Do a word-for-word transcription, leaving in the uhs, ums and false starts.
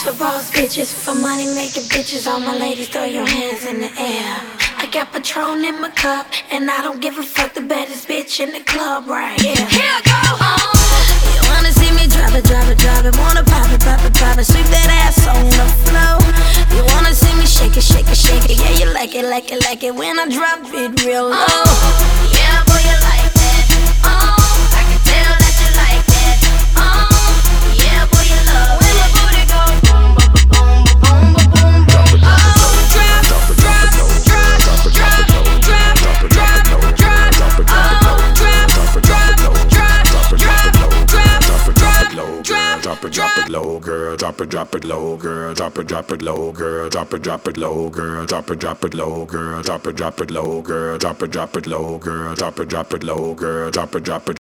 is for boss bitches, for money making bitches. All my ladies, throw your hands in the air. I got Patron in my cup, and I don't give a fuck. The baddest bitch in the club right here. Here I go. Oh, you wanna see me drop it, drop it, drop it? Wanna pop it, pop it, pop it? Sweep that ass on the floor. You wanna see me shake it, shake it, shake it? Yeah, you like it, like it, like it when I drop it real low. Oh, yeah, boy, you like that. Oh, I can tell that you like that. Oh, yeah, boy, you love when my booty go boom, boom, boom, boom, boom, boom, boom. Oh, drop, drop, drop, drop, drop, drop, drop, drop, drop. Oh, drop, drop, drop, drop, drop, drop, drop. Drop it, drop it low, girl. Drop it, drop it low, girl. Drop it, drop it low, girl. Drop it, drop it low, girl. Drop it, drop it low, girl. Drop it, drop it low, girl. Drop it, drop it low, girl. Drop it, drop it low, girl. Drop it, drop it.